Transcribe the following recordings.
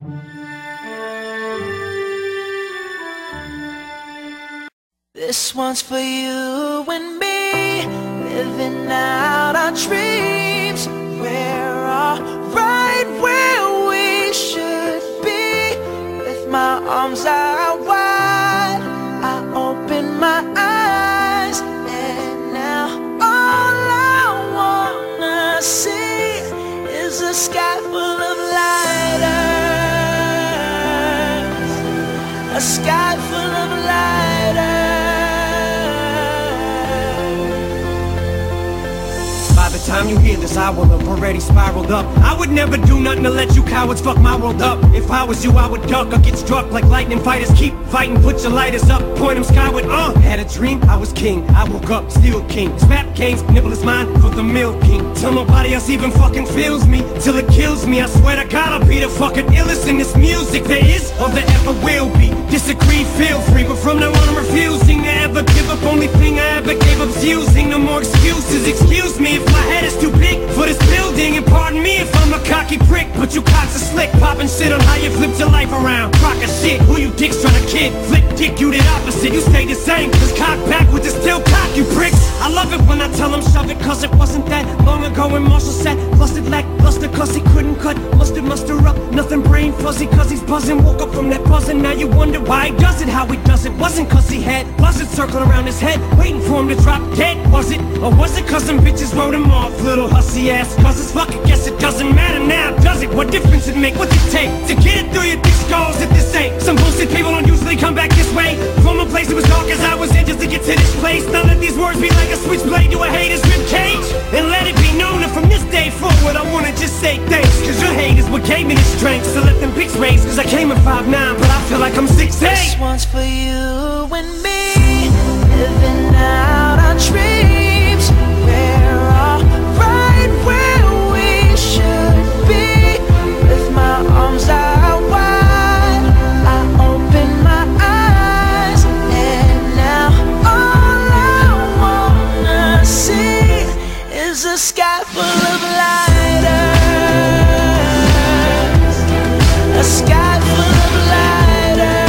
This one's for you and me, living out our dreams. We're all right where we should be. With my arms out wide, I open my eyes, and now all I wanna see is a sky full of lighters, a sky full of lighters. By the time you hear this, I will have already spiraled up. I would never do nothing to let you cowards fuck my world up. If I was you, I would duck or get struck like lightning fighters. Keep fighting, put your lighters up, point them skyward, Had a dream, I was king, I woke up, still king. Snap games, nibble is mine for the milk king. Till nobody else even fucking feels me, till it kills me. I swear to God, I'll be the fucking illest in this music there is or there ever will be. Disagree, feel free, but from now on I'm refusing to ever give up. Only thing I ever gave up's using. No more excuses, excuse me if my head is too big for this building. And pardon me if I'm a cocky prick, but you cocks are slick, popping shit on how you flipped your life around. Crock of shit, who you dicks trying to kid? Flip dick, you did opposite, you stay the same. Cause cock backwards is still cock, you pricks. I love it when I tell them shove it, cause it wasn't that long ago when Marshall said busted lackluster cause he couldn't cut. Muster up, nothing brain fuzzy cause he's buzzing. Woke up from that buzzing, now you wonder why he does it, how he does it. Wasn't cause he had buzzards circling around his head, waiting for him to drop dead, was it? Or was it cause them bitches wrote him off, little hussy ass? Cause it's fuck, I guess it doesn't matter now, does it? What difference it make, what's it take to get it through your thick skulls if this ain't some bullshit? People don't usually come back this way, from a place that was dark as I was in just to get to this place. Now let these words be like a switchblade to a hater's ribcage, and let it be known that from this day forward I wanna just say thanks, cause your hate is what gave me the strength. So let them pics raise, cause I came at 5'9", but I feel like I'm 6'8". This one's for you and me, living out our dreams. We're all right where we should be. With my arms out wide, I open my eyes, and now all I wanna see is a sky full of lighters, a sky full of lighters.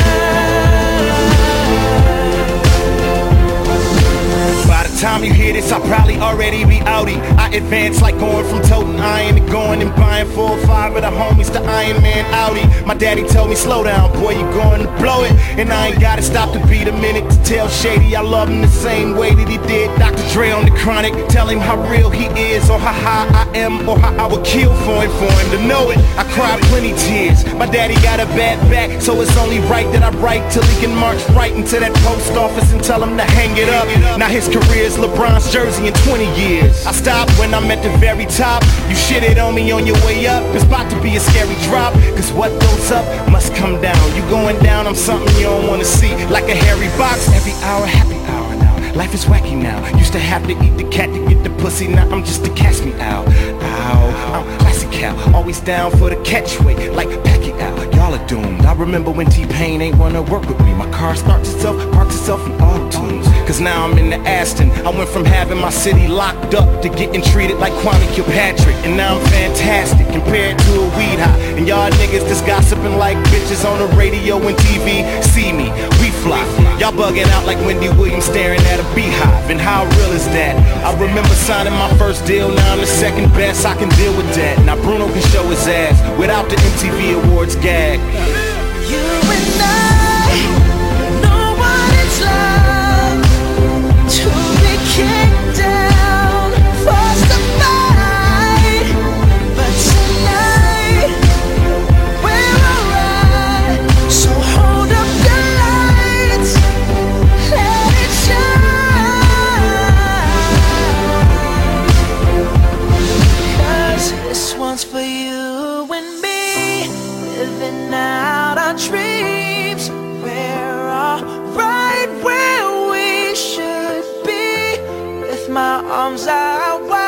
By the time you hear this, I'll probably already be outie. I advance like going from toting iron to going and buying 4 or 5 of the homies to Iron Man Audi. My daddy told me, slow down, boy, you going to blow it. And I ain't gotta stop to beat a minute to tell Shady I love him the same way that he did Dr. Dre on the Chronic. Tell him how real he is, or how high I am, or how I would kill for him to know it. I cried plenty tears. My daddy got a bad back, so it's only right that I write till he can march right into that post office and tell him to hang it up. Now his career's LeBron's jersey in 20 years. I stopped when I'm at the very top. You shitted on me on your way up, it's about to be a scary drop. Cause what goes up must come down. You going down, I'm something you don't wanna see. Like a hairy box, every hour, happy hour now. Life is wacky now. Used to have to eat the cat to get the pussy, now I'm just to catch me out. Ow, I'm classic cow, always down for the catchway, like Pacquiao. Y'all are doomed. I remember when T-Pain ain't wanna work with me. My car starts itself, parks itself in all tunes. Cause now I'm in the Aston. I went from having my city locked up to getting treated like Kwame Kilpatrick. And now I'm fantastic compared to a weed high. And y'all niggas just gossiping like bitches on the radio and TV. See me, we fly. Y'all bugging out like Wendy Williams staring at a beehive. And how real is that? I remember signing my first deal, now I'm the second best. I can deal with that. Now Bruno can show his ass without the MTV Awards gag. You and I know what it's like to be kicked down, forced to fight. But tonight we're alright. So hold up the lights, let it shine. Cause this one's for you and me, living out our dreams. We're all right where we should be. With my arms out wide,